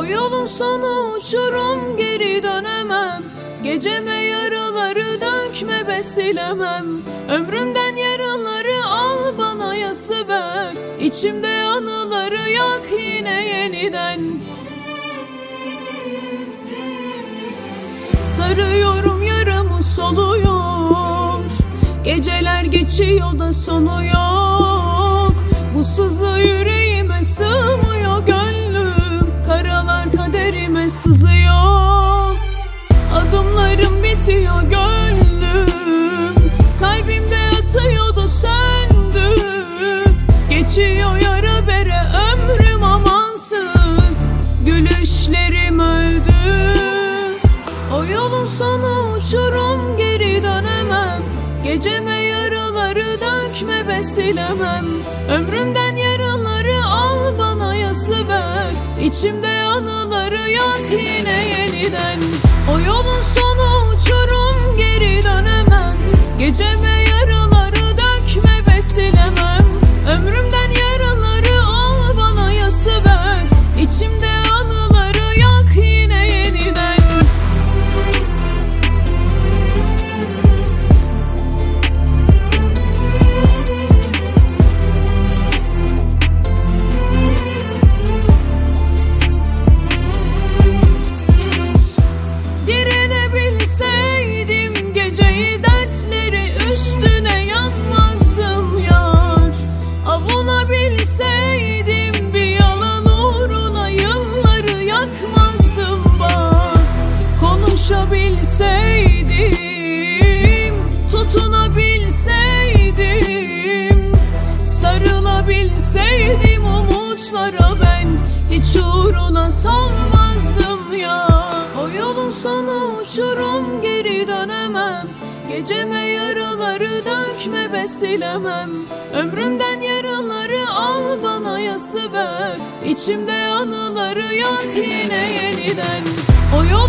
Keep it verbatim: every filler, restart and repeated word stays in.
O yolun sonu uçurum, geri dönemem. Geceme yaraları dökme, besilemem. Ömrümden yaraları al, bana yası ver. İçimde anıları yak yine yeniden. Sarıyorum, yaramı soluyor. Geceler geçiyor da sonu yok. Bu sızı yüreğime sığmıyor gönlüm. Karalar kaderime sızıyor. Adımlarım bitiyor gönlüm. Kalbimde yatıyor da söndü. Geçiyor yara bere ömrüm amansız. Gülüşlerim öldü. O yolun sonu uçurum, geri dönemem. Geceme yaraları dökme, besilemem. Ömrümden yaraları al, bana yası ver. İçimde anıları yak yine yeniden. O yolun sonu uçurum, geri dönemem. Geceme yaraları dökme, besilemem. Ömrümden yaraları al, bana yası ver. İçimde anıları yak yine yeniden. Direnebilseydim geceyi, dertleri üstüne yanmazdım yar. Avunabilseydim bir yalan uğruna yılları yakmazdım bak. Konuşabilseydim, tutunabilseydim, sarılabilseydim umutlara ben hiç uğruna solmazdım ya. O yolun sonu uçurum, geri dönemem. Geceme yaraları dökme, besilemem. Ömrümden yaraları al, bana yası ver. İçimde anıları yak yine yeniden. O yol